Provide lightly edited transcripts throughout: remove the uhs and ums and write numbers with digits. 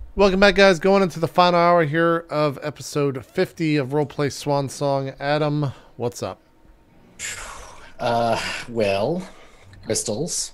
Welcome back, guys. Going into the final hour here of episode 50 of Roleplay Swan Song. Adam, what's up? Uh, well, crystals.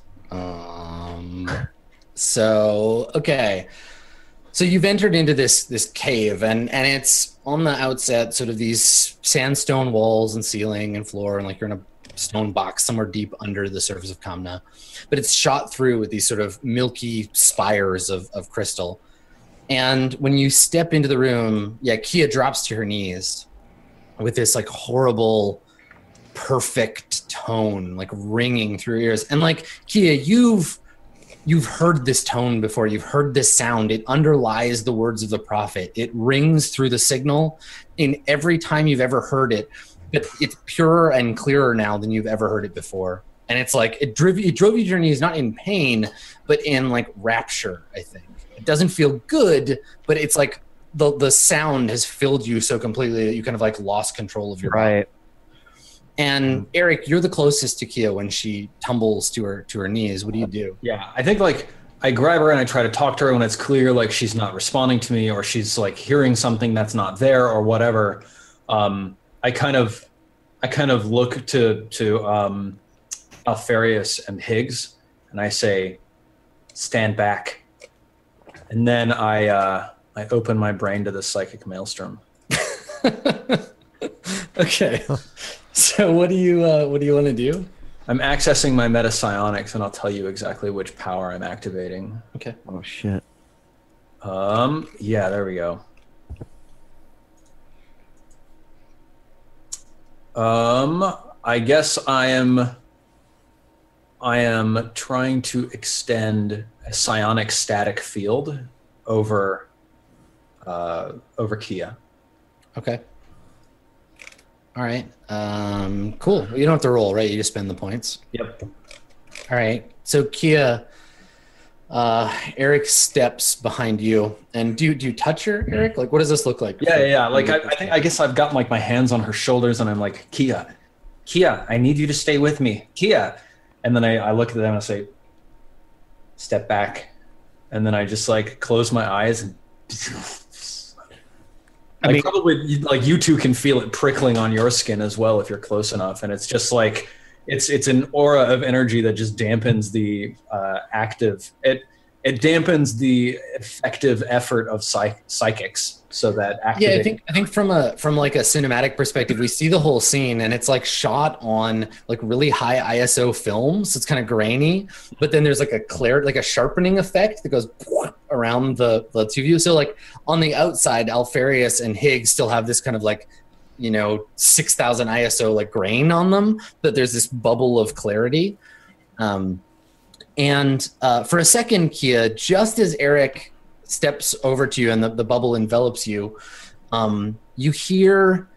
Okay. So you've entered into this cave, and it's on the outset, sort of these sandstone walls and ceiling and floor, and like you're in a stone box somewhere deep under the surface of Kamna. But it's shot through with these sort of milky spires of crystal. And when you step into the room, Kia drops to her knees with this like horrible, perfect tone, like ringing through your ears. And like Kia, you've heard this tone before. You've heard this sound. It underlies the words of the prophet. It rings through the signal in every time you've ever heard it. But it's purer and clearer now than you've ever heard it before. And it's like it drove you to your knees, not in pain, but in like rapture, I think. It doesn't feel good, but it's like the sound has filled you so completely that you kind of like lost control of your body. And Eric, you're the closest to Kia when she tumbles to her knees. What do you do? Yeah, I think like I grab her and I try to talk to her when it's clear like she's not responding to me or she's like hearing something that's not there or whatever. I kind of look to Alfarius and Higgs and I say, "Stand back." And then I open my brain to the psychic maelstrom. Okay. So what do you want to do? I'm accessing my meta psionics, and I'll tell you exactly which power I'm activating. Okay. Oh shit. Yeah, there we go. I guess I am trying to extend a psionic static field over Kia. Okay. All right. Cool. You don't have to roll, right? You just spend the points. Yep. All right. So Kia, Eric steps behind you, and do you touch her, Eric? Like, what does this look like? Yeah. Like, I guess I've got like my hands on her shoulders, and I'm like, Kia, I need you to stay with me, Kia. And then I look at them and I say, "Step back," and then I just like close my eyes and. I mean, probably like you two can feel it prickling on your skin as well if you're close enough, and it's just like it's an aura of energy that just dampens the active. It dampens the effective effort of psychics, so that activating. I think from like a cinematic perspective, we see the whole scene, and it's like shot on like really high ISO film, so it's kind of grainy. But then there's like a sharpening effect that goes around the two of you. So like on the outside, Alfarius and Higgs still have this kind of like 6,000 ISO like grain on them, but there's this bubble of clarity. And for a second, Kia, just as Eric steps over to you and the bubble envelops you, you hear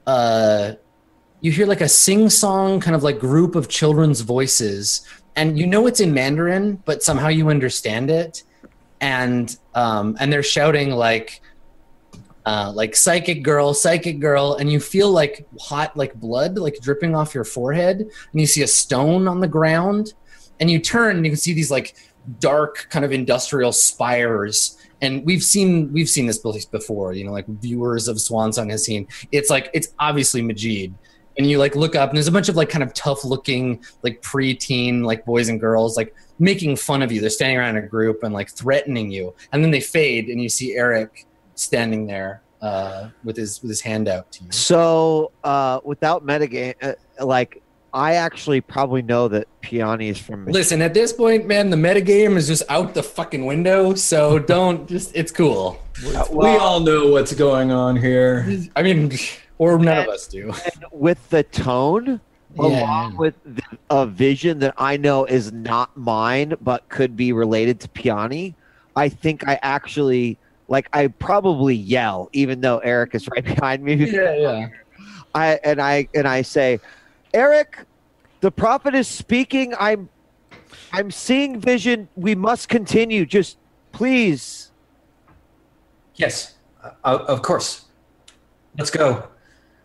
like a sing-song kind of like group of children's voices, and it's in Mandarin, but somehow you understand it, and they're shouting like psychic girl, and you feel like hot like blood like dripping off your forehead, and you see a stone on the ground. And you turn and you can see these like dark kind of industrial spires. And we've seen this place before, like viewers of Swan Song has seen. It's obviously Majid. And you like look up and there's a bunch of like kind of tough looking like preteen like boys and girls like making fun of you. They're standing around in a group and like threatening you. And then they fade and you see Eric standing there with his hand out to you. So without metagame, I actually probably know that Piani is from. Listen, at this point, man, the metagame is just out the fucking window. So it's cool. We all know what's going on here. I mean, or none of us do. And with the tone, along with a vision that I know is not mine, but could be related to Piani, I think I actually I probably yell, even though Eric is right behind me. Yeah. I say, "Eric, the prophet is speaking. I'm seeing vision. We must continue. Just please." Yes, of course. Let's go.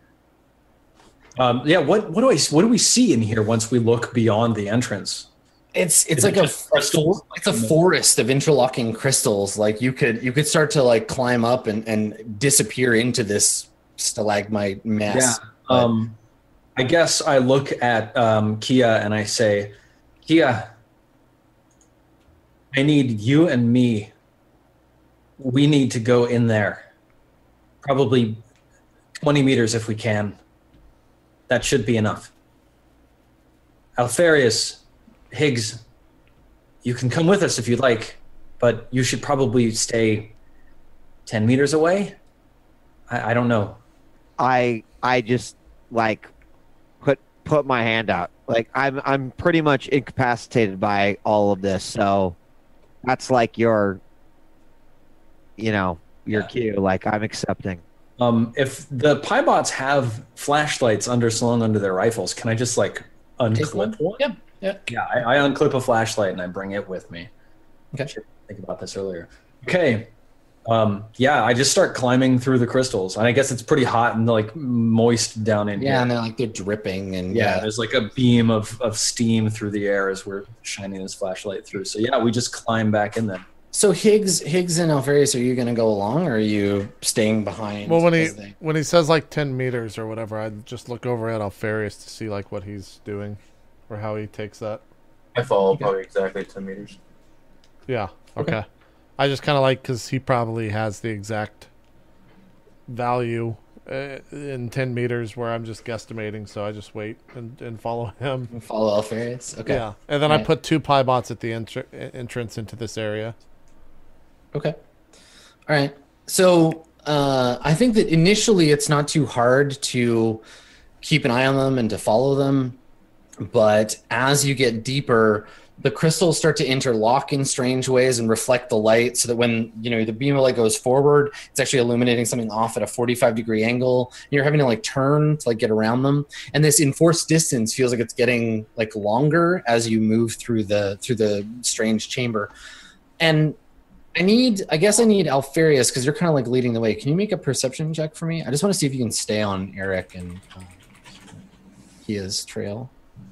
What do we see in here once we look beyond the entrance? It's like it's a forest of interlocking crystals. Like you could start to like climb up and disappear into this stalagmite mess. Yeah. I guess I look at Kia and I say, Kia, I need you and me. We need to go in there. Probably 20 meters if we can. That should be enough. Alfarius, Higgs, you can come with us if you'd like, but you should probably stay 10 meters away. I don't know. I just like put my hand out. Like I'm pretty much incapacitated by all of this, so that's like your cue. Like I'm accepting. If the Piebots have flashlights slung under their rifles, can I just like unclip one? Yeah. I unclip a flashlight and I bring it with me. Okay. I should think about this earlier. Okay. I just start climbing through the crystals, and I guess it's pretty hot and like moist down in here. Yeah, and they're dripping, and there's like a beam of steam through the air as we're shining this flashlight through. So we just climb back in there. So Higgs and Alfarius, are you going to go along, or are you staying behind? Well, when he says like 10 meters or whatever, I just look over at Alfarius to see like what he's doing or how he takes that. I follow probably exactly 10 meters. Yeah. Okay. I just kind of like, because he probably has the exact value in 10 meters where I'm just guesstimating, so I just wait and follow him. Follow Alfarius? Okay. Yeah. And then I put 2 Piebots at the entrance into this area. Okay. All right. So I think that initially it's not too hard to keep an eye on them and to follow them, but as you get deeper, the crystals start to interlock in strange ways and reflect the light, so that when the beam of light goes forward, it's actually illuminating something off at a 45-degree angle. And you're having to like turn to like get around them, and this enforced distance feels like it's getting like longer as you move through the strange chamber. And I need Alfarius, because you're kind of like leading the way. Can you make a perception check for me? I just want to see if you can stay on Eric and Kia's trail.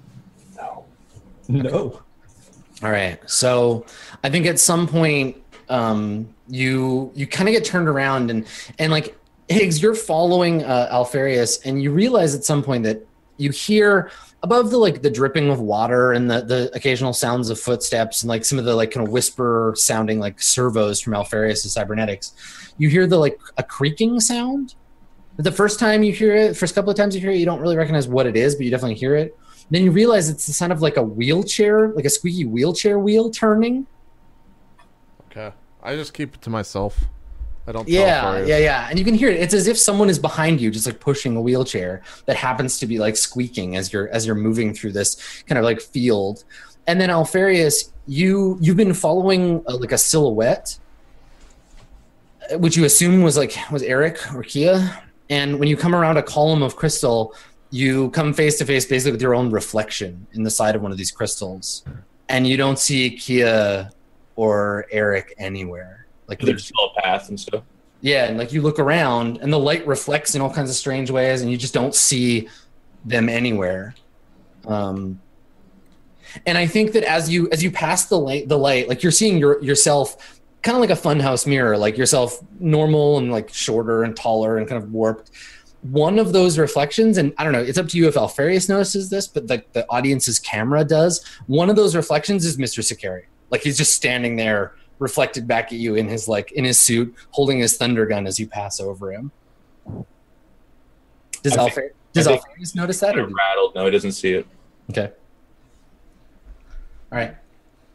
No. All right. So I think at some point you kind of get turned around and like Higgs, you're following Alfarius, and you realize at some point that you hear above the dripping of water and the occasional sounds of footsteps and like some of the like kind of whisper sounding like servos from Alfarius' cybernetics, you hear a creaking sound. The first time you hear it, first couple of times you hear it, you don't really recognize what it is, but you definitely hear it. Then you realize it's the sound of like a wheelchair, like a squeaky wheelchair wheel turning. Okay. I just keep it to myself. I don't. Yeah. And you can hear it. It's as if someone is behind you, just like pushing a wheelchair that happens to be like squeaking as you're moving through this kind of like field. And then Alfarius, you've been following like a silhouette, which you assume was Eric or Kia. And when you come around a column of crystal, you come face to face basically with your own reflection in the side of one of these crystals, and you don't see Kia or Eric anywhere. Like there's still a path and stuff. Yeah, and like you look around, and the light reflects in all kinds of strange ways, and you just don't see them anywhere. And I think that as you pass the light, like you're seeing yourself kind of like a funhouse mirror, like yourself normal and like shorter and taller and kind of warped. One of those reflections, and I don't know, it's up to you if Alfarius notices this, but the audience's camera does. One of those reflections is Mr. Sicari. Like he's just standing there, reflected back at you in his suit, holding his thunder gun as you pass over him. Does Alfarius notice that? Or rattled? No, he doesn't see it. Okay. All right.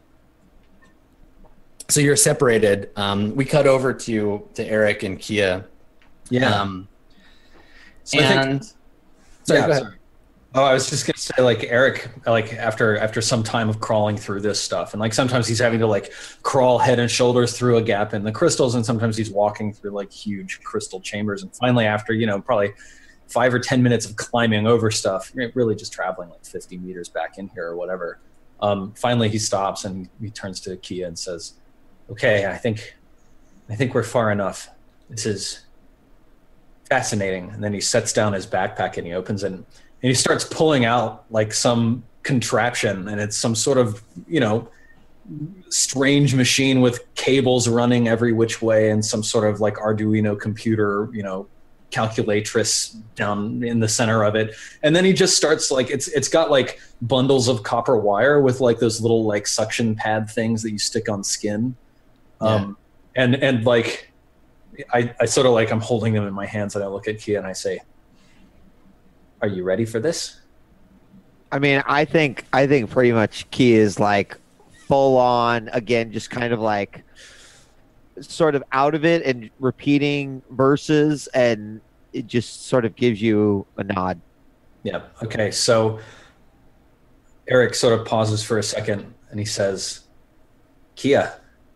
So you're separated. We cut over to Eric and Kia. Yeah. So go ahead. Oh, I was just gonna say, like Eric, like after some time of crawling through this stuff, and like sometimes he's having to like crawl head and shoulders through a gap in the crystals, and sometimes he's walking through like huge crystal chambers, and finally after probably 5 or 10 minutes of climbing over stuff, you're really just traveling like 50 meters back in here or whatever. Finally he stops and he turns to Kia and says, "Okay, I think we're far enough. This is fascinating." And then he sets down his backpack and he opens it and he starts pulling out like some contraption, and it's some sort of, strange machine with cables running every which way and some sort of like Arduino computer, calculatrix down in the center of it. And then he just starts like, it's got like bundles of copper wire with like those little like suction pad things that you stick on skin. And like, I sort of like, I'm holding them in my hands and I look at Kia and I say, "Are you ready for this?" I mean, I think pretty much Key is like full on again, just kind of like sort of out of it and repeating verses, and it just sort of gives you a nod. Yeah. Okay. So Eric sort of pauses for a second and he says, "Kia,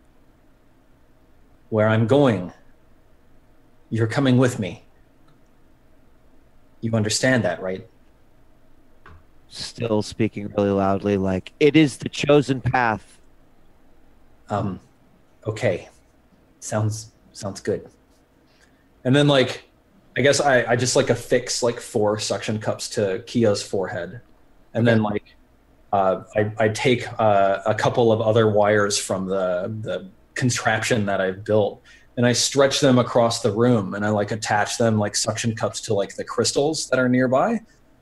where I'm going, you're coming with me. You understand that, right?" Still speaking really loudly, like, "It is the chosen path." Okay. Sounds good. And then like, I guess I just like affix like 4 suction cups to Kia's forehead. And then like, I take a couple of other wires from the contraption that I've built and I stretch them across the room and I like attach them like suction cups to like the crystals that are nearby.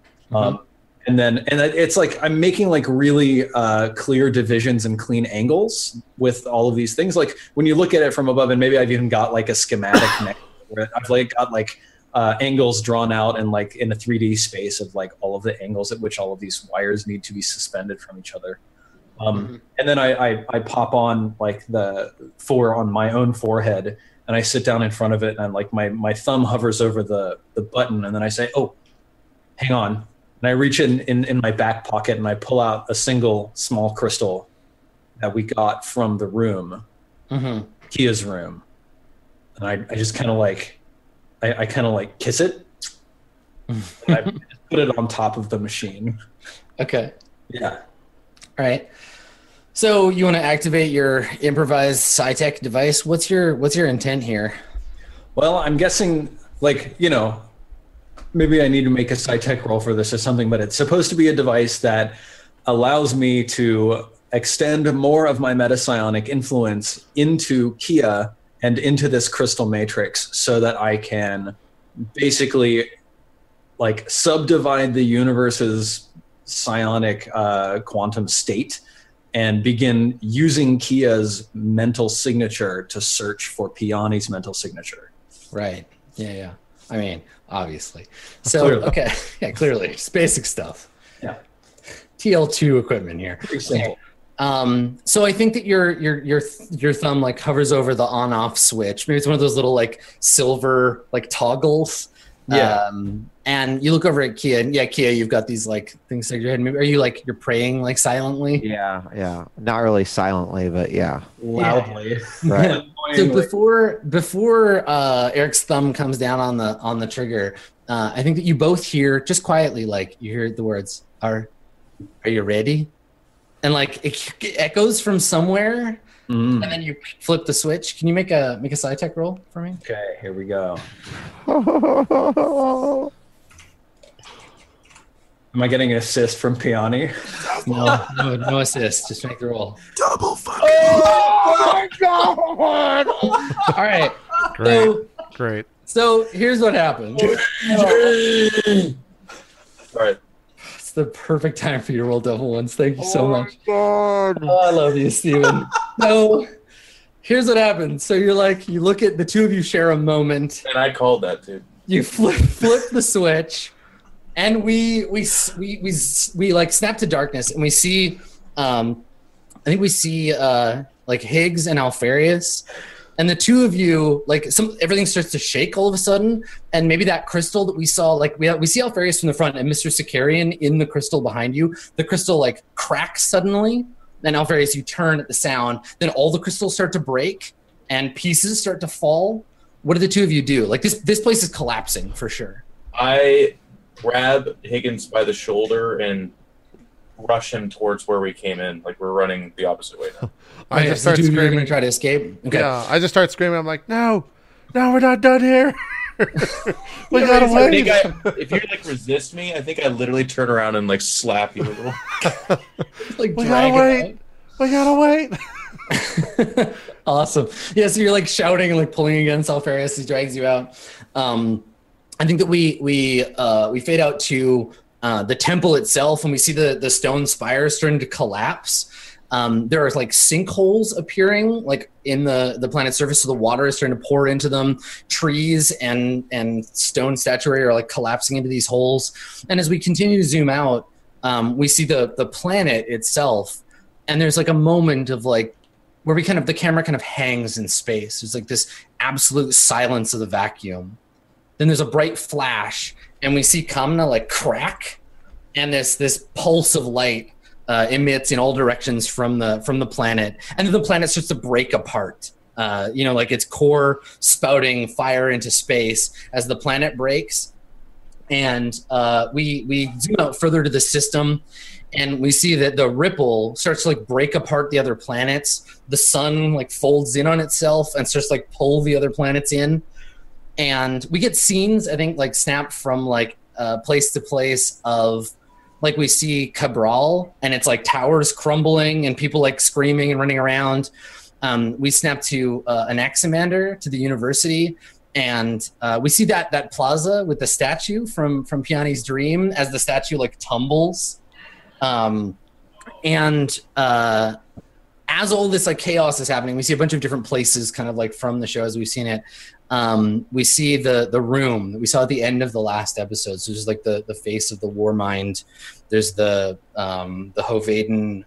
And it's like I'm making like really clear divisions and clean angles with all of these things. Like when you look at it from above, and maybe I've even got like a schematic next to it. I've like got like angles drawn out and like in a 3D space of like all of the angles at which all of these wires need to be suspended from each other. And then I pop on like the 4 on my own forehead and I sit down in front of it and like my thumb hovers over the button and then I say, "Oh, hang on." And I reach in my back pocket and I pull out a single small crystal that we got from the room, Kia's room. And I just kind of like, I kind of like kiss it. And I put it on top of the machine. Okay. Yeah. All right. So you want to activate your improvised SciTech device. What's your intent here? Well, I'm guessing like, maybe I need to make a SciTech roll for this or something, but it's supposed to be a device that allows me to extend more of my metapsionic influence into Kia and into this crystal matrix so that I can basically like subdivide the universe's psionic quantum state and begin using Kia's mental signature to search for Piani's mental signature. Right. Yeah. I mean, obviously. So, clearly. Okay. Yeah, clearly. Just basic stuff. Yeah. TL2 equipment here. Pretty simple. So I think that your thumb like hovers over the on-off switch. Maybe it's one of those little like silver like toggles. Yeah. And you look over at Kia, and yeah, Kia, you've got these like things stuck in your head. Maybe, are you like you're praying like silently? Yeah. Not really silently, but yeah. Loudly. Right. So before Eric's thumb comes down on the trigger, I think that you both hear just quietly, like you hear the words, "Are you ready?" And like it echoes from somewhere, and then you flip the switch. Can you make a SciTech roll for me? Okay, here we go. Am I getting an assist from Piani? No assist. Just make the roll. Double fucking. Oh my god! All right. Great. So here's what happened. All right. It's the perfect time for you to roll double ones. Thank you so much. God. Oh, I love you, Steven. So here's what happened. So you look at the two of you share a moment. And I called that, dude. You flip the switch, and we like snap to darkness, and we see, I think we see like Higgs and Alfarius, and the two of you everything starts to shake all of a sudden, and maybe that crystal that we saw, like we see Alfarius from the front and Mr. Sicarian in the crystal behind you. The crystal like cracks suddenly, and Alfarius, you turn at the sound. Then all the crystals start to break, and pieces start to fall. What do the two of you do? Like this place is collapsing for sure. I grab Higgins by the shoulder and rush him towards where we came in. Like we're running the opposite way now. I just start You're screaming. gonna try to escape. Okay. Yeah, I just start screaming. I'm like, no, we're not done here. We gotta I think wait. if you like resist me, I think I literally turn around and like slap you a little. Like We drag gotta wait. We gotta wait. out. Awesome. Yeah, so you're like shouting and like pulling against Alfarius. He drags you out. I think that we fade out to the temple itself, and we see the stone spire starting to collapse. There are like sinkholes appearing like in the planet's surface, so the water is starting to pour into them. Trees and stone statuary are like collapsing into these holes. And as we continue to zoom out, we see the planet itself, and there's like a moment of like where the camera kind of hangs in space. There's like this absolute silence of the vacuum. Then there's a bright flash, and we see Kamna like crack, and this pulse of light emits in all directions from the planet, and then the planet starts to break apart. Like its core spouting fire into space as the planet breaks, and we zoom out further to the system, and we see that the ripple starts to like break apart the other planets. The sun like folds in on itself and starts to like pull the other planets in. And we get scenes, I think, like snapped from like place to place of like we see Cabral and it's like towers crumbling and people like screaming and running around. We snap to Anaximander, to the university, and we see that plaza with the statue from Piani's dream as the statue like tumbles. As all this like chaos is happening, we see a bunch of different places kind of like from the show as we've seen it. We see the room that we saw at the end of the last episode. So there's like the face of the War Mind. There's the Hovaden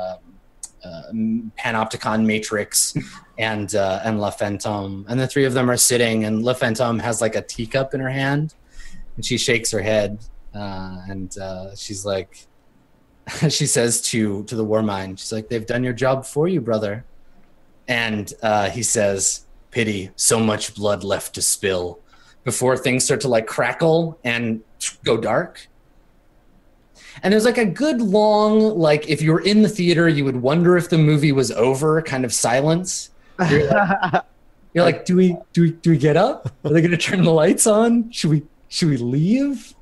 Panopticon Matrix and La Fantôme. And the three of them are sitting, and La Fantôme has like a teacup in her hand, and she shakes her head, and she's like, she says to the War Mind, she's like, "They've done your job for you, brother." And he says, "Pity, so much blood left to spill," before things start to like crackle and go dark. And there's like a good long, like if you were in the theater, you would wonder if the movie was over kind of silence. You're like, do we get up? Are they going to turn the lights on? Should we leave?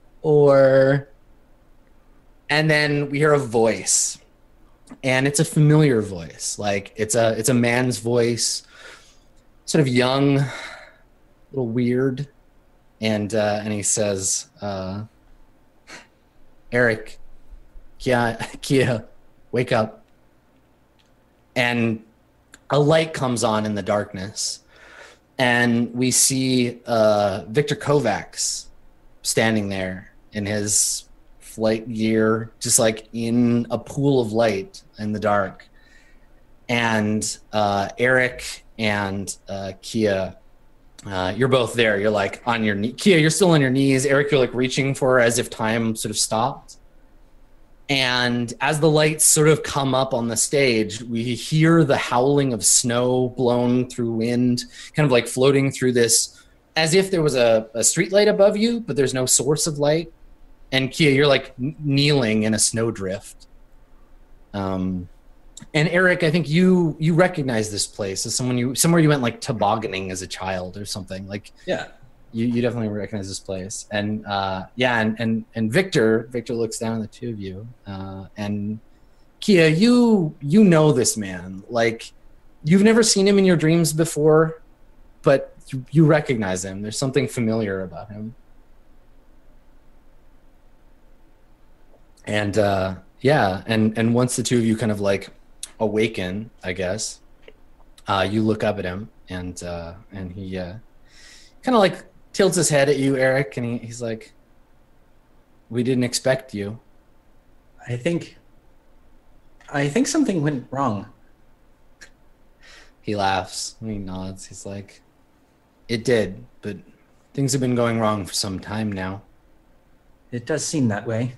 And then we hear a voice, and it's a familiar voice. Like it's a man's voice, sort of young, a little weird, and he says, "Eric, Kia, wake up." And a light comes on in the darkness, and we see Victor Kovacs standing there in his flight gear, just like in a pool of light in the dark. And Eric and Kia, you're both there. You're like on your knee. Kia, you're still on your knees. Eric, you're like reaching for her as if time sort of stopped. And as the lights sort of come up on the stage, we hear the howling of snow blown through wind, kind of like floating through this, as if there was a street light above you, but there's no source of light. And Kia, you're like kneeling in a snowdrift. And Eric, I think you recognize this place as somewhere you went like tobogganing as a child or something. Like, Yeah. You definitely recognize this place. And and Victor looks down at the two of you. And Kia, you know this man. Like, you've never seen him in your dreams before, but you recognize him. There's something familiar about him. And and once the two of you kind of like awaken, I guess, you look up at him, and he kind of like tilts his head at you, Eric, and he's like, "We didn't expect you." I think something went wrong. He laughs and he nods. He's like, "It did, but things have been going wrong for some time now." It does seem that way.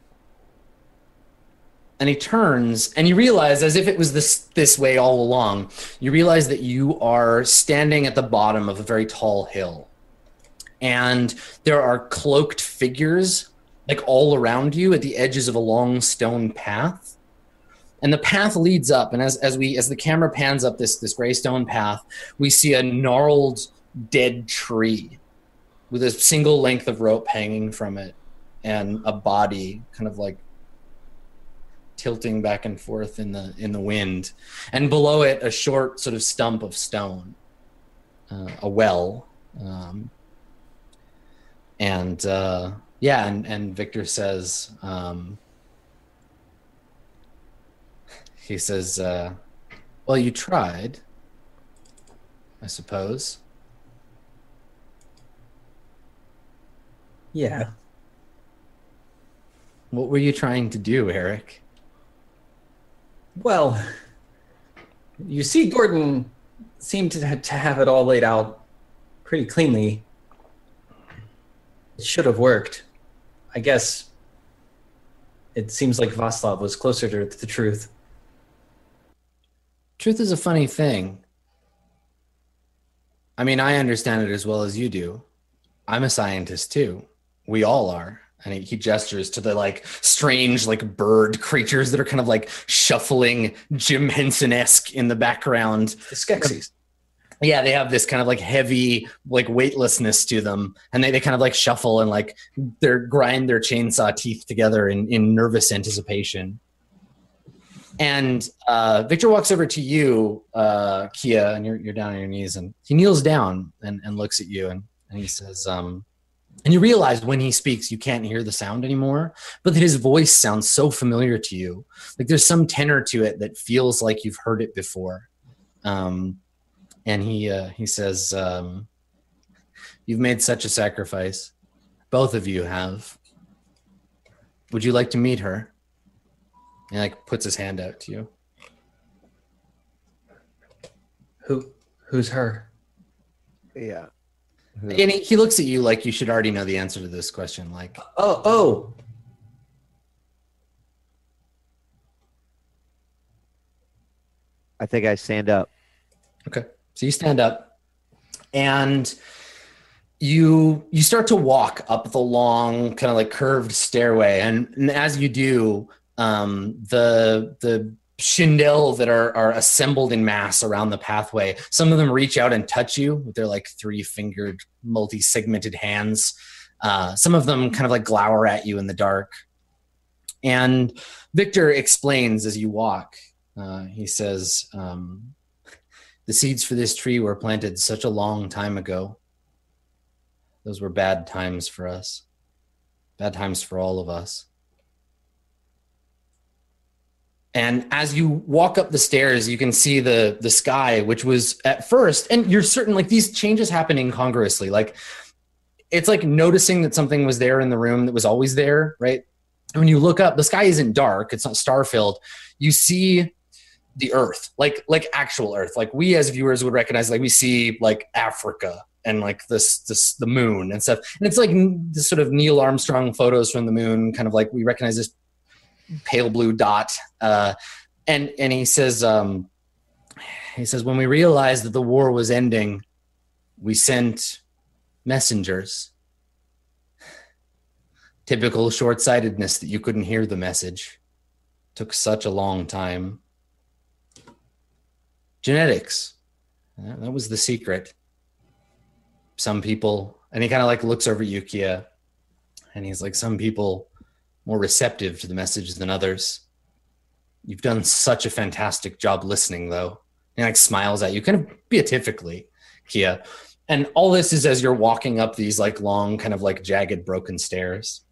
And he turns, and you realize, as if it was this way all along, you realize that you are standing at the bottom of a very tall hill. And there are cloaked figures like all around you at the edges of a long stone path. And the path leads up, and as the camera pans up this gray stone path, we see a gnarled dead tree with a single length of rope hanging from it and a body kind of like tilting back and forth in the wind, and below it a short sort of stump of stone, a well, and Victor says, he says, well, you tried, I suppose. Yeah. What were you trying to do, Eric? Well, you see, Gordon seemed to have it all laid out pretty cleanly. It should have worked. I guess it seems like Václav was closer to the truth. Truth is a funny thing. I mean, I understand it as well as you do. I'm a scientist too. We all are. And he gestures to the like strange like bird creatures that are kind of like shuffling Jim Henson-esque in the background. The Skeksis. Yeah, they have this kind of like heavy like weightlessness to them, and they kind of like shuffle and like they grind their chainsaw teeth together in nervous anticipation. And Victor walks over to you, Kia, and you're down on your knees, and he kneels down and looks at you, and he says, and you realize when he speaks, you can't hear the sound anymore, but that his voice sounds so familiar to you. Like there's some tenor to it that feels like you've heard it before. And he says, you've made such a sacrifice. Both of you have. Would you like to meet her? And like puts his hand out to you. Who's her? Yeah. And he looks at you like you should already know the answer to this question. Like, Oh. I think I stand up. okay. So you stand up and you start to walk up the long kind of like curved stairway. And as you do, the Shindel that are assembled in mass around the pathway, some of them reach out and touch you with their like 3-fingered multi-segmented hands. Some of them kind of like glower at you in the dark. And Victor explains as you walk, he says, the seeds for this tree were planted such a long time ago. Those were bad times for us. Bad times for all of us. And as you walk up the stairs, you can see the sky, which was at first, and you're certain like these changes happen incongruously. Like it's like noticing that something was there in the room that was always there, right? And when you look up, the sky isn't dark, it's not star-filled. You see the earth, like actual earth. Like we as viewers would recognize, like we see like Africa and like this the moon and stuff. And it's like this sort of Neil Armstrong photos from the moon, kind of like we recognize this pale blue dot. And he says, when we realized that the war was ending, we sent messengers. Typical short-sightedness that you couldn't hear the message. Took such a long time. Genetics. That was the secret. Some people, and he kind of like looks over at Yukia, and he's like, some people more receptive to the message than others. You've done such a fantastic job listening, though. And he like smiles at you, kind of beatifically, Kia. And all this is as you're walking up these like long, kind of like jagged, broken stairs.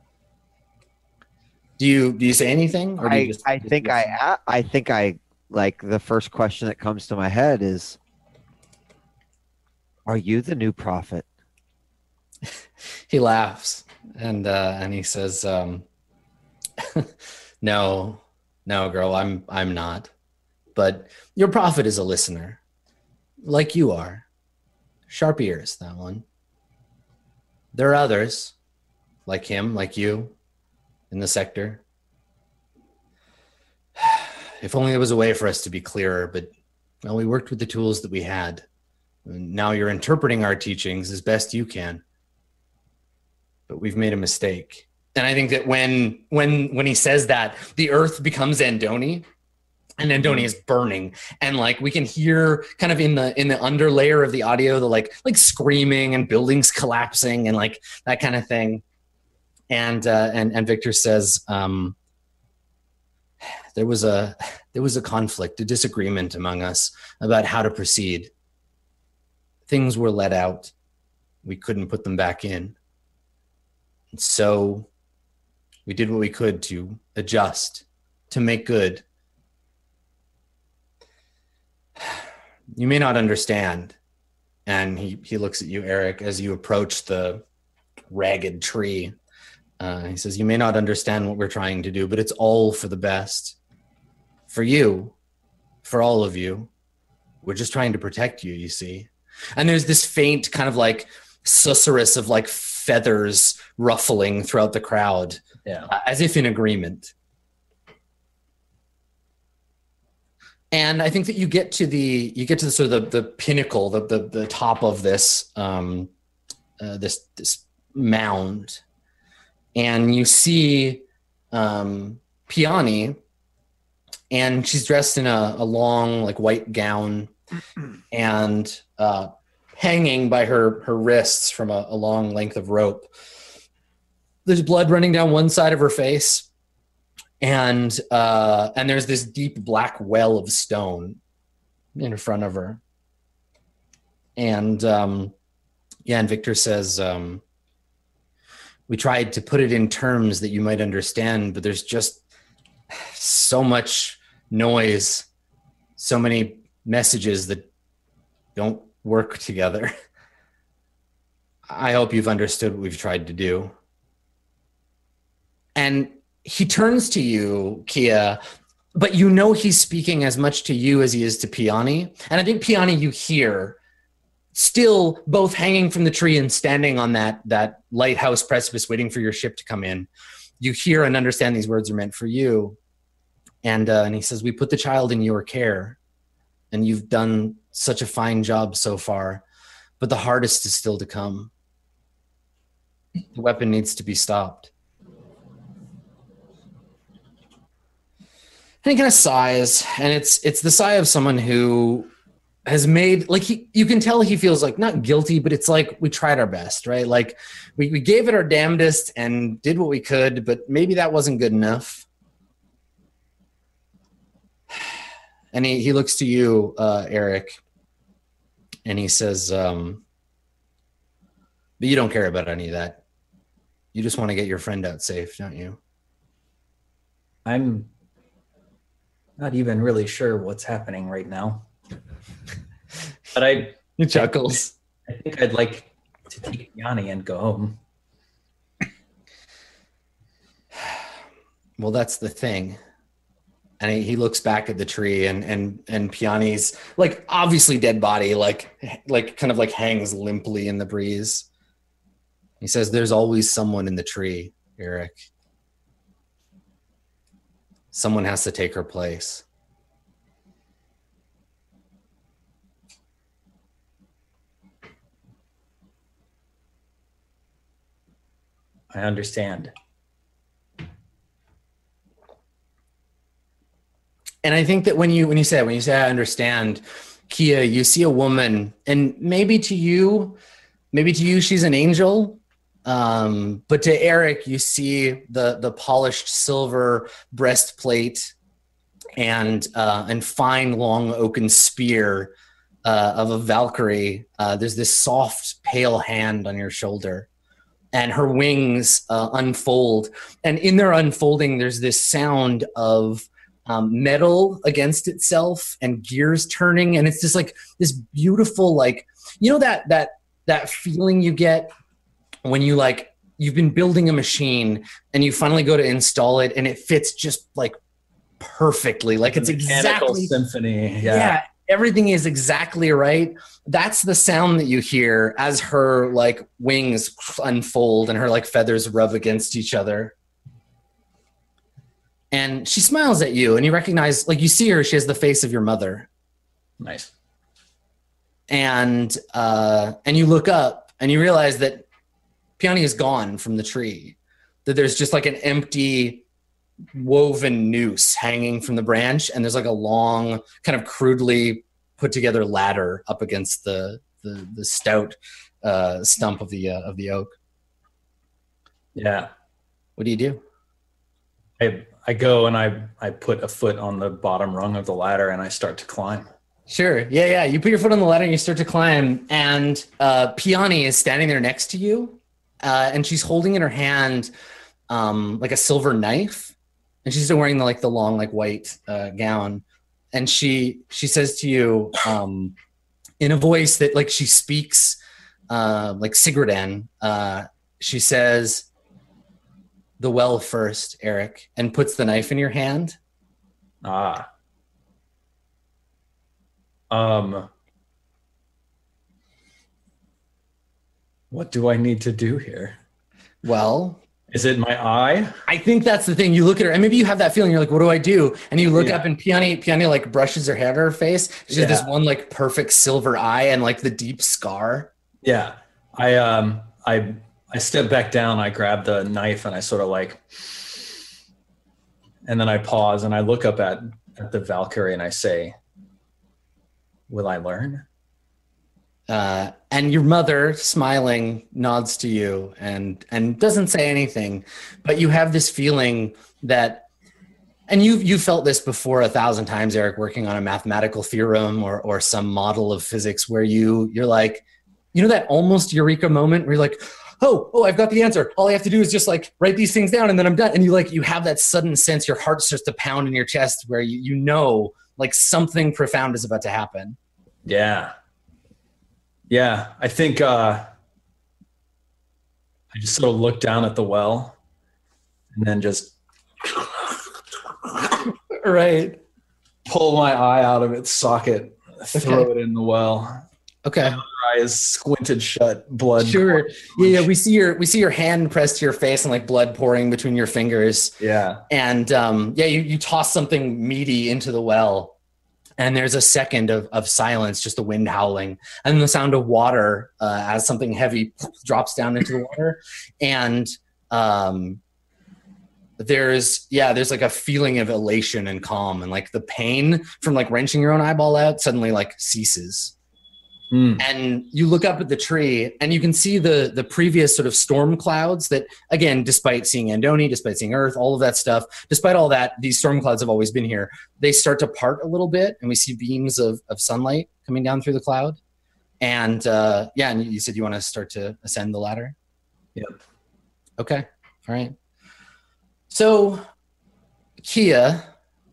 Do you say anything? Or do you just, I think like the first question that comes to my head is, are you the new prophet? He laughs and he says, no, girl, I'm not. But your prophet is a listener, like you are. Sharp ears, that one. There are others, like him, like you, in the sector. If only there was a way for us to be clearer, but well, we worked with the tools that we had. And now you're interpreting our teachings as best you can. But we've made a mistake. And I think that when he says that, the earth becomes Andoni. and Andoni is burning, and like we can hear kind of in the underlayer of the audio the like screaming and buildings collapsing and like that kind of thing. And Victor says, there was a conflict, a disagreement among us about how to proceed. Things were let out. We couldn't put them back in. And so we did what we could to adjust, to make good. You may not understand. And he looks at you, Eric, as you approach the ragged tree. He says, you may not understand what we're trying to do, but it's all for the best. For you, for all of you. We're just trying to protect you, you see. And there's this faint kind of like susurrus of like feathers ruffling throughout the crowd, as if in agreement. And I think that you get to the sort of the pinnacle, the top of this this mound, and you see Piani, and she's dressed in a long like white gown, and hanging by her wrists from a long length of rope. There's blood running down one side of her face. And there's this deep black well of stone in front of her. And and Victor says, we tried to put it in terms that you might understand, but there's just so much noise, so many messages that don't work together. I hope you've understood what we've tried to do. And he turns to you, Kia, but you know he's speaking as much to you as he is to Piani. And I think Piani, you hear, still both hanging from the tree and standing on that lighthouse precipice waiting for your ship to come in. You hear and understand these words are meant for you. And he says, we put the child in your care, and you've done such a fine job so far, but the hardest is still to come. The weapon needs to be stopped. And he kind of sighs, and it's the sigh of someone who has made, like, you can tell he feels like not guilty, but it's like we tried our best, right? Like we gave it our damnedest and did what we could, but maybe that wasn't good enough. And he looks to you, Eric, and he says, but you don't care about any of that. You just want to get your friend out safe, don't you? I'm not even really sure what's happening right now. But he chuckles. I think I'd like to take Yanni and go home. Well, that's the thing. And he looks back at the tree, and Piani's like obviously dead body, like kind of like hangs limply in the breeze. He says, there's always someone in the tree, Eric. Someone has to take her place. I understand. And I think that when you say I understand, Kia, you see a woman, and maybe to you she's an angel. But to Eric, you see the polished silver breastplate and fine long oaken spear of a Valkyrie. There's this soft, pale hand on your shoulder, and her wings unfold. And in their unfolding, there's this sound of metal against itself and gears turning, and it's just like this beautiful, like, you know, that feeling you get when you've been building a machine and you finally go to install it and it fits just like perfectly, like it's exactly symphony. Yeah, everything is exactly right. That's the sound that you hear as her like wings unfold and her like feathers rub against each other. And she smiles at you, and you recognize, like, you see her, she has the face of your mother. Nice. And you look up and you realize that Piani is gone from the tree, that there's just like an empty woven noose hanging from the branch, and there's like a long, kind of crudely put together ladder up against the stout stump of the oak. Yeah. What do you do? I go and I put a foot on the bottom rung of the ladder and I start to climb. Sure. Yeah. You put your foot on the ladder and you start to climb, and Piani is standing there next to you, and she's holding in her hand like a silver knife, and she's still wearing the long white gown, and she says to you in a voice that like she speaks like Sigurdan. She says, "The well first, Eric," and puts the knife in your hand. What do I need to do here? Well, is it my eye? I think that's the thing. You look at her, and maybe you have that feeling. You're like, "What do I do?" And you look up, and Piani like brushes her hair to her face. She has this one like perfect silver eye and like the deep scar. Yeah, I step back down. I grab the knife and I sort of like, and then I pause and I look up at the Valkyrie and I say, "Will I learn?" And your mother, smiling, nods to you and doesn't say anything, but you have this feeling that, and you felt this before 1,000 times, Eric, working on a mathematical theorem or some model of physics, where you're like, that almost eureka moment where you're like, oh, I've got the answer. All I have to do is just like write these things down and then I'm done. And you have that sudden sense, your heart starts to pound in your chest where you know like something profound is about to happen. Yeah. Yeah, I think I just sort of look down at the well and then just pull my eye out of its socket, throw it in the well. Okay. My eye is squinted shut, blood. Sure. Yeah, we see your hand pressed to your face and like blood pouring between your fingers. Yeah. And you toss something meaty into the well. And there's a second of silence, just the wind howling, and then the sound of water as something heavy drops down into the water. And there's like a feeling of elation and calm, and like the pain from like wrenching your own eyeball out suddenly like ceases. And you look up at the tree and you can see the previous sort of storm clouds that, again, despite seeing Andoni, despite seeing Earth, all of that stuff, despite all that, these storm clouds have always been here. They start to part a little bit and we see beams of sunlight coming down through the cloud. And and you said you want to start to ascend the ladder? Yep. Okay. All right. So Kia,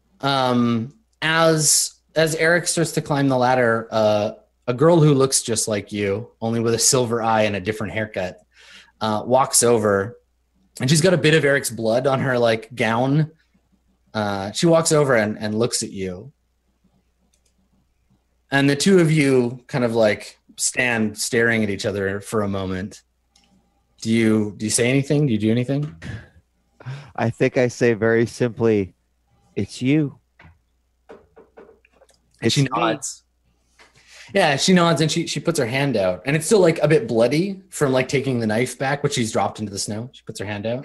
as Eric starts to climb the ladder, a girl who looks just like you, only with a silver eye and a different haircut, walks over, and she's got a bit of Eric's blood on her like gown. She walks over and looks at you, and the two of you kind of like stand staring at each other for a moment. Do you say anything? Do you do anything? I think I say very simply, "It's you." She nods. Yeah, she nods and she puts her hand out, and it's still like a bit bloody from like taking the knife back, which she's dropped into the snow. She puts her hand out.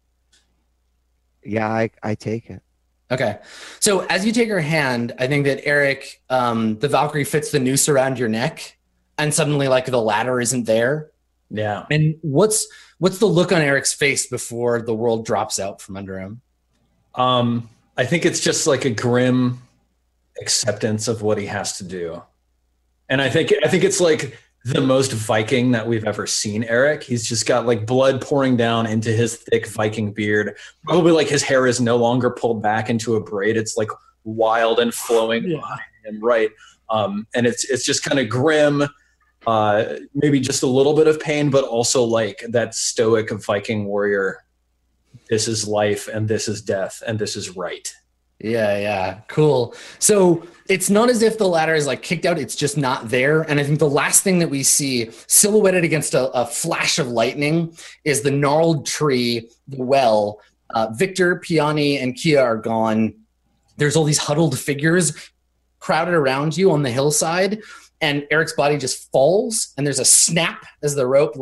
Yeah, I take it. Okay. So as you take her hand, I think that Eric, the Valkyrie fits the noose around your neck, and suddenly like the ladder isn't there. Yeah. And what's the look on Eric's face before the world drops out from under him? I think it's just like a grim acceptance of what he has to do. And I think it's like the most Viking that we've ever seen Eric. He's just got like blood pouring down into his thick Viking beard. Probably like his hair is no longer pulled back into a braid. It's like wild and flowing behind him, right? And it's just kind of grim, maybe just a little bit of pain, but also like that stoic Viking warrior. This is life and this is death and this is right. Yeah. Cool. So it's not as if the ladder is like kicked out. It's just not there. And I think the last thing that we see silhouetted against a flash of lightning is the gnarled tree, the well. Victor, Piani, and Kia are gone. There's all these huddled figures crowded around you on the hillside. And Eric's body just falls. And there's a snap as the rope like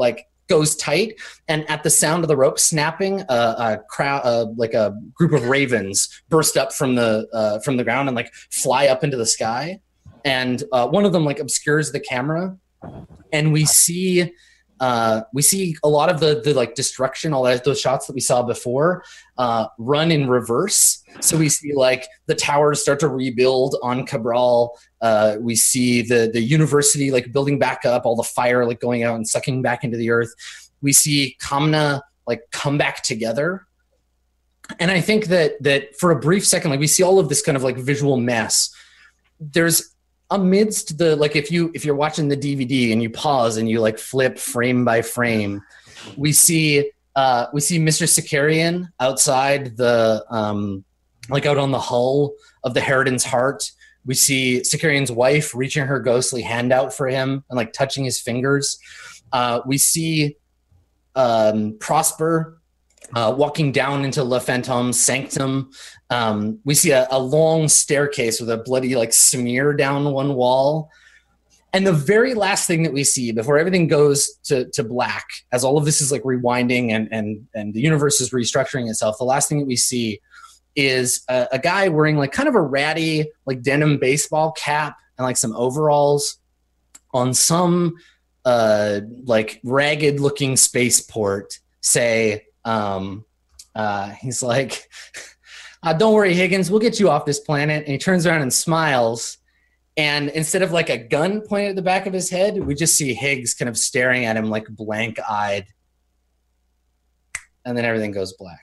goes tight, and at the sound of the rope snapping, a crowd, like a group of ravens, burst up from the ground and like fly up into the sky, and one of them like obscures the camera, and we see a lot of the like destruction, all those shots that we saw before, run in reverse. So we see like the towers start to rebuild on Cabral. We see the university like building back up, all the fire like going out and sucking back into the earth. We see Kamna like come back together. And I think that for a brief second, like we see all of this kind of like visual mess. There's amidst the, like if you're watching the DVD and you pause and you like flip frame by frame, we see Mr. Sicarian outside the like out on the hull of the Harridan's Heart. We see Sicarian's wife reaching her ghostly hand out for him and like touching his fingers. We see Prosper walking down into Le Fantome's sanctum. We see a long staircase with a bloody like smear down one wall. And the very last thing that we see before everything goes to black, as all of this is like rewinding and the universe is restructuring itself, the last thing that we see is a guy wearing like kind of a ratty like denim baseball cap and like some overalls on some like ragged looking spaceport say, he's like, don't worry, Higgins, we'll get you off this planet. And he turns around and smiles. And instead of like a gun pointed at the back of his head, we just see Higgs kind of staring at him like blank-eyed. And then everything goes black.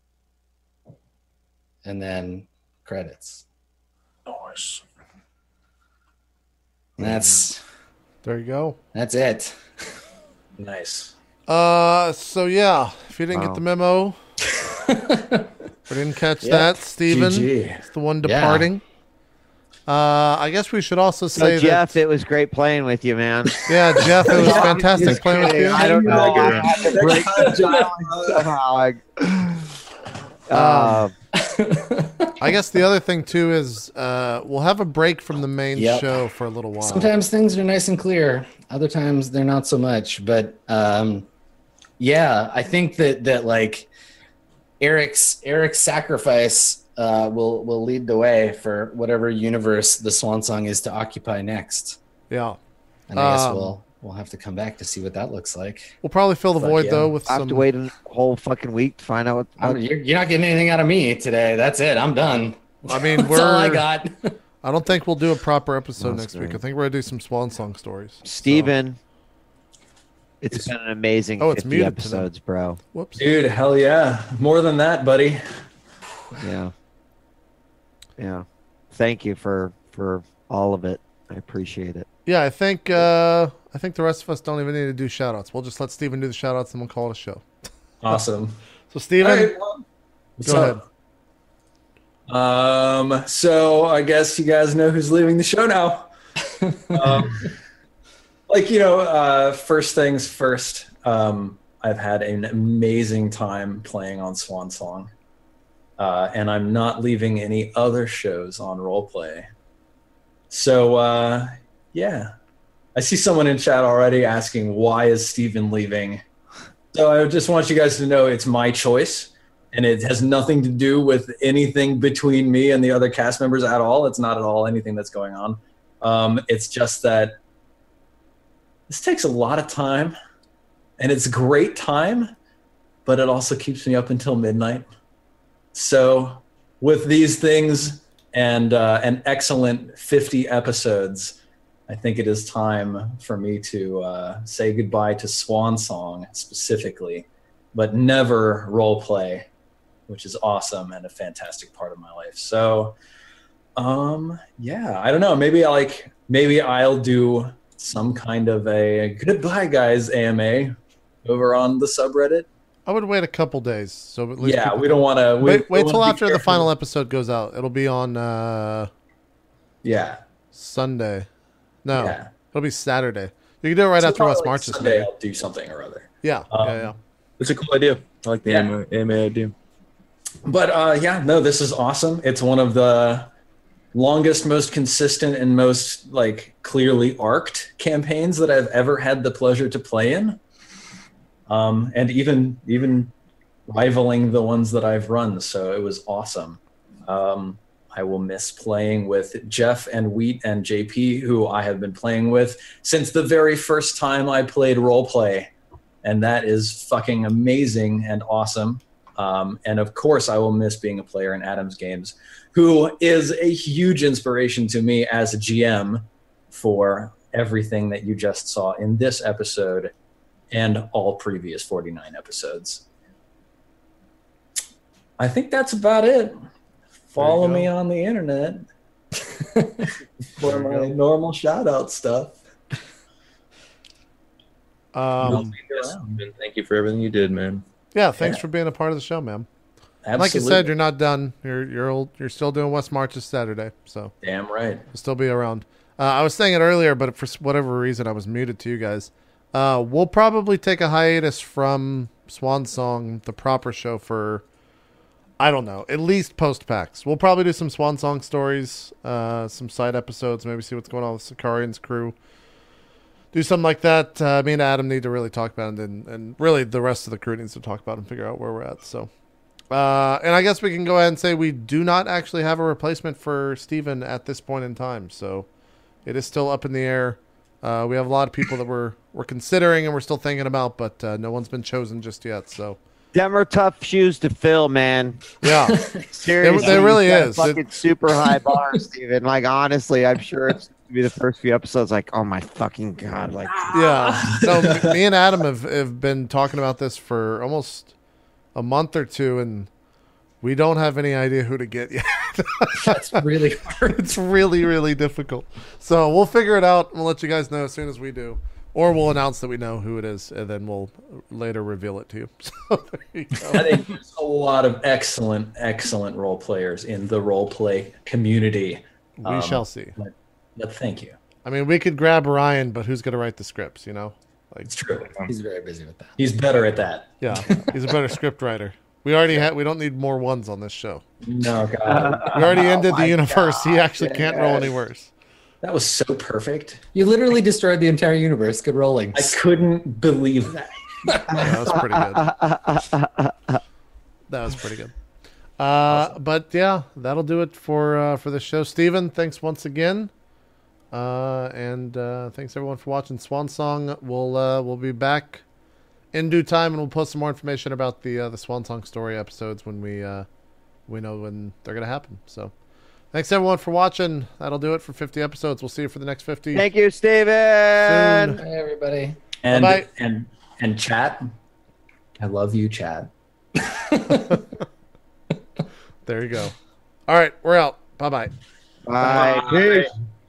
And then credits. Nice. There you go. That's it. Nice. So yeah, if you didn't get the memo, or didn't catch that, Steven GG. is the one departing. I guess we should also say Jeff, that, it was great playing with you, man. yeah, Jeff, it was fantastic playing with you. I don't know. I had to break the somehow. I guess the other thing too is we'll have a break from the main show for a little while. Sometimes things are nice and clear. Other times they're not so much. But yeah, I think that like Eric's sacrifice will lead the way for whatever universe the Swan Song is to occupy next. Yeah, and I guess we'll have to come back to see what that looks like. We'll probably fill the void though with I have to wait a whole fucking week to find out what. You're not getting anything out of me today. That's it. I'm done. I mean, that's all I got. I don't think we'll do a proper episode next week. I think we're gonna do some Swan Song stories. Steven, it's been an amazing 50 episodes, bro. Whoops. Dude, hell yeah. More than that, buddy. Yeah. Thank you for all of it. I appreciate it. Yeah, I think the rest of us don't even need to do shout outs. We'll just let Steven do the shout outs and we'll call it a show. Awesome. So Steven, right, well, go ahead. So I guess you guys know who's leaving the show now. First things first, I've had an amazing time playing on Swan Song. And I'm not leaving any other shows on Roleplay. So, yeah. I see someone in chat already asking, why is Steven leaving? So I just want you guys to know it's my choice. And it has nothing to do with anything between me and the other cast members at all. It's not at all anything that's going on. It's just that this takes a lot of time. And it's great time, but it also keeps me up until midnight. So with these things and an excellent 50 episodes, I think it is time for me to say goodbye to Swan Song specifically, but never Roleplay, which is awesome and a fantastic part of my life. So, yeah, I don't know. Maybe I'll do some kind of a goodbye guys AMA over on the subreddit. I would wait a couple days. So at least we don't want to wait till after the final episode goes out. It'll be on Sunday. No, it'll be Saturday. You can do it right after West Marches. Sunday, I'll do something or other. Yeah, yeah. It's a cool idea. I like the AMA idea. But this is awesome. It's one of the longest, most consistent, and most like clearly arced campaigns that I've ever had the pleasure to play in. and even rivaling the ones that I've run. So it was awesome. I will miss playing with Jeff and Wheat and JP, who I have been playing with since the very first time I played roleplay. And that is fucking amazing and awesome. And of course, I will miss being a player in Adam's games, who is a huge inspiration to me as a GM for everything that you just saw in this episode and all previous 49 episodes. I think that's about it. Follow me on the internet for my normal shout out stuff. Thank you for everything you did, man. Yeah, thanks for being a part of the show, man. Absolutely. Like you said, you're not done. You're still doing West March this Saturday, so Damn right. you'll still be around. I was saying it earlier, but for whatever reason, I was muted to you guys. We'll probably take a hiatus from Swan Song, the proper show, for, I don't know, at least post-PAX. We'll probably do some Swan Song stories, some side episodes, maybe see what's going on with Sicarian's crew. Do something like that. Me and Adam need to really talk about it, and really the rest of the crew needs to talk about it and figure out where we're at. So, and I guess we can go ahead and say we do not actually have a replacement for Steven at this point in time. So it is still up in the air. We have a lot of people that we're considering and we're still thinking about, but no one's been chosen just yet. So Them are tough shoes to fill, man. yeah, Seriously, It really you got a is. Fucking super high bar, Steven. Like, honestly, I'm sure it's going to be the first few episodes. Like, oh my fucking god! Like, yeah. No, me and Adam have been talking about this for almost a month or two, and we don't have any idea who to get yet. That's really hard. It's really, really difficult. So we'll figure it out. We'll let you guys know as soon as we do. Or we'll announce that we know who it is, and then we'll later reveal it to you. So there you go. I think there's a lot of excellent role players in the role play community. We shall see. But thank you. I mean, we could grab Ryan, but who's going to write the scripts, you know? Like, It's true. He's very busy with that. He's better at that. yeah, he's a better script writer. We already we don't need more ones on this show. No, God. We already ended the universe. He actually can't roll any worse. That was so perfect. You literally destroyed the entire universe. Good rolling. I couldn't believe that. That was pretty good. That was pretty good. But yeah, that'll do it for the show. Steven, thanks once again. And thanks everyone for watching Swan Song. We'll be back in due time, and we'll post some more information about the Swan Song story episodes when we know when they're gonna happen. So thanks everyone for watching. That'll do it for 50 episodes. We'll see you for the next 50. thank you, Steven. Soon. Hey, everybody. And Bye-bye. and chat. I love you, chat. There you go. All right, we're out. Bye-bye. Bye. Peace.